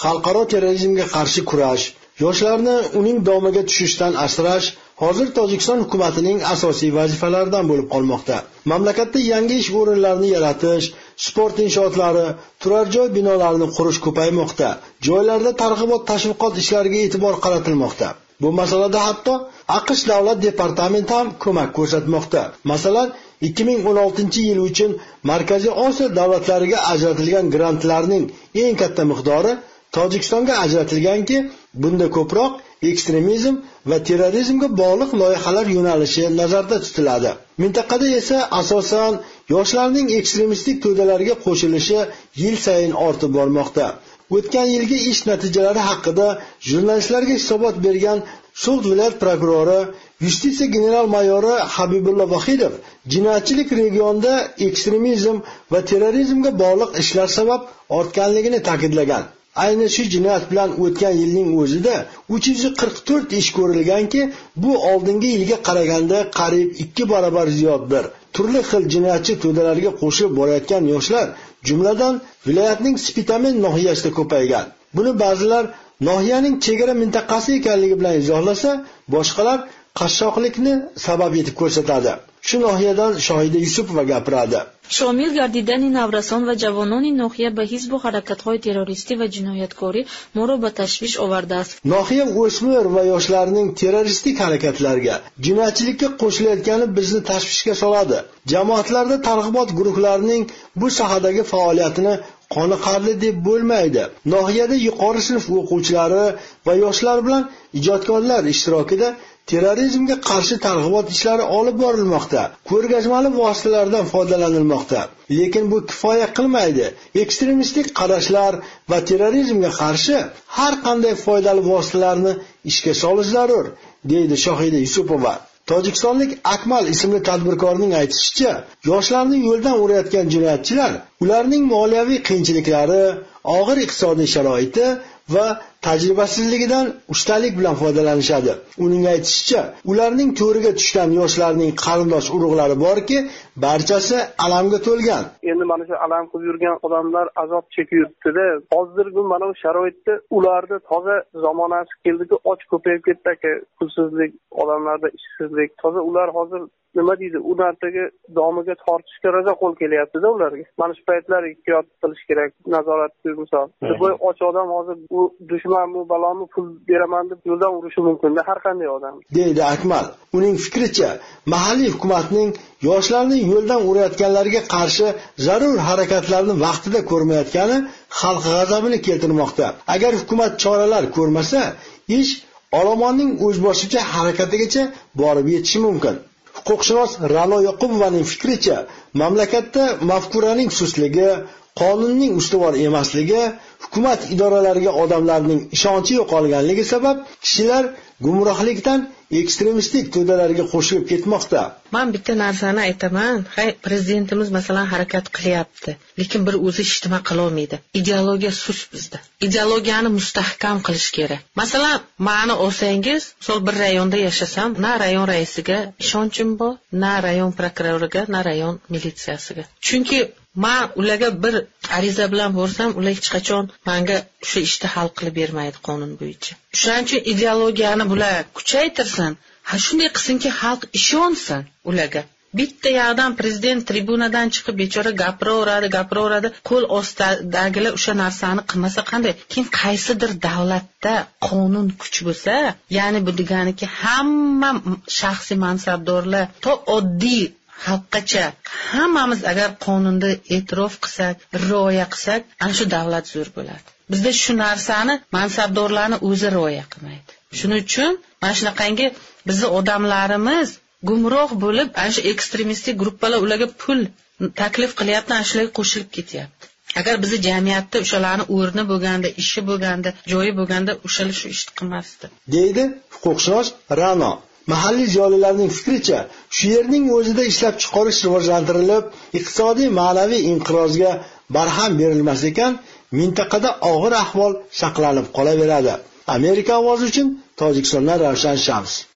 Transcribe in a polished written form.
xalqaro terrorizmga qarshi kurash, yoshlarni uning domiga tushishdan asrash hozir Tojikiston hukumatining asosiy vazifalaridan bo'lib qolmoqda. Mamlakatda yangi ish o'rinlarini yaratish, sport inshootlari, turar joy binolarini qurish ko'paymoqda. Joylarda targ'ibot tashviqot ishlariga e'tibor qaratilmoqda. Bu masalada hatto AQSh davlat departamenti ham ko'mak ko'rsatmoqda. Masalan, 2016-yil uchun Markaziy Osiyo davlatlariga ajratilgan grantlarning eng katta miqdori Tojikistonga ajratilganki, bunda ko'proq ekstremizm va terrorizmga bog'liq loyihalar yo'nalishi nazarda tutiladi. Mintaqada esa asosan yoshlarning ekstremistik to'dalarga qo'shilishi yil sayin ortib bormoqda. O'tgan yilgi ish natijalari haqida jurnalistlarga hisobot bergan So'g'd viloyat prokurori, Yustitsiya general-mayori Habibulla Vahidov jinoyatchilik regionda ekstremizm va terrorizmga bog'liq ishlar sabab ortganligini ta'kidlagan. Ayni shu jinoyat bilan o'tgan yilning o'zida 344 ish ko'rilganki, bu oldingi yilga qaraganda qariyb 2 barobar ziyoddir. Turli xil jinoyatchi to'dalarga qo'shilib borayotgan yoshlar, jumladan viloyatning Spitamen nohiyasida ko'paygan. Buni ba'zilar nohiyaning chegara mintaqasi ekanligi bilan izohlasa, boshqalar qashshoqlikni sabab etib ko'rsatadi. Shu nohiyadan Shohida Yusupova gapiradi. شامل گردیدن نورسان و جوانان ناحیه به حزب و حرکت‌های تروریستی و جنایتکاری ما را به تشویش آورده است. Nohiya o'smir va yoshlarning terroristik harakatlarga, jinoyatchilikka qo'shilayotgani bizni tashvishga soladi. Jamoatlarda targ'ibot guruhlarining bu sohadagi faoliyatini qoniqarli deb bo'lmaydi. Nohiyada yuqori sinf o'quvchilari va yoshlar bilan ijodkorlar ishtirokida terrorizmga qarshi targ'ibot ishlari olib borilmoqda. Ko'rgazmali vositalardan foydalanilmoqda. Lekin bu kifoya qilmaydi. Ekstremistik qarashlar va terrorizmga qarshi har qanday foydali vositalarni ishga solish zarur, deydi Shohida Yusupova. Tojikistonlik Akmal ismli tadbirkorning aytishicha, yoshlarni yo'ldan urayotgan jinoyatchilar ularning moliyaviy qiyinchiliklari, og'ir iqtisodiy sharoiti va tajribasizligidan ustalik bilan foydalanishadi. Uning aytishicha, ularning to'riga tushgan yoshlarning qarindosh urug'lari borki, barchasi alamga to'lgan. Endi mana shu alam qilib yurgan odamlar azob chekyapti-da. Hozirgi mana bu sharoitda ularda toza zamonasi keldiki, och ko'payib ketdi, pulsizlik, odamlarda ishsizlik. Toza ular hozir nima deydi, u narsaga domiga tortishga rosa qo'l kelyapti-da ularga. Mana shu paytlar ehtiyot qilish kerak, nazorat qilish misol. Bu och odam hozir bu dushman bu balonni pul beraman deb yo'ldan urishi mumkin, har qanday odam. Deydi Akmal. Uning fikricha, mahalliy hukumatning yoshlarni yo'ldan urayotganlarga qarshi zarur harakatlarni vaqtida ko'rmayotgani xalq g'azabini keltirmoqda. Agar hukumat choralar ko'rmasa, ish olomonning o'zboshicha harakatigacha borib yetishi mumkin. Huquqshunos Ra'no Yoqubovaning fikricha, mamlakatda mafkuraning sustligi, qonunning ustuvor emasligi, hukumat idoralariga odamlarning ishonchi yo'qolganligi sabab kishilar gumrohlikdan ekstremistik to'dalarga qo'shilib ketmoqda. Men bitta narsani aytaman, prezidentimiz masalan harakat qilyapti, lekin bir o'zi hech nima qila olmaydi. Ideologiya sust bizda. Ideologiyani mustahkam qilish kerak. Masalan, ma'ni olsangiz, misol bir rayonda yashasam, na rayon raisiga ishonchim bor, na rayon prokuroriga, na rayon militsiyasiga. Chunki men ularga bir ariza bilan borsam, ular hech qachon menga shu ishni hal qilib bermaydi qonun bo'yicha. Shuning uchun ideologiyani bular kuchaytirsin, ha shunday qilsinki xalq ishonsin ularga. Bitta yoqdan prezident tribunadan chiqib bechora gapiraveradi, qo'l ostidagilar o'sha narsani qilmasa qanday? Keyin qaysidir davlatda qonun kuch bo'lsa, ya'ni bu deganiki hamma shaxsiy mansabdorlar to oddiy xalqgacha hammamiz agar qonunda e'tirof qilsak, rioya qilsak, ana shu davlat zo'r bo'ladi. Bizda shu narsani mansabdorlarni o'zi rioya qilmaydi. Shuning uchun mana shunaqangi bizni odamlarimiz gumroh bo'lib, ana shu ekstremistik gruppalar ularga pul taklif qilyapti, ana shularga qo'shilib ketyapti. Agar bizni jamiyatda o'shalarning o'rni bo'lganda, ishi bo'lganda, joyi bo'lganda, o'shalar shu ishni qilmasdi, deydi huquqshunos Ra'no. Mahalliy ziyolilarning fikricha, shu yerning o'zida ishlab chiqarish rivojlantirilib, iqtisodiy ma'naviy inqirozga barham berilmas ekan, mintaqada og'ir ahvol saqlanib qolaveradi. Amerika ovozi uchun Tojikistondan Ravshan Shams.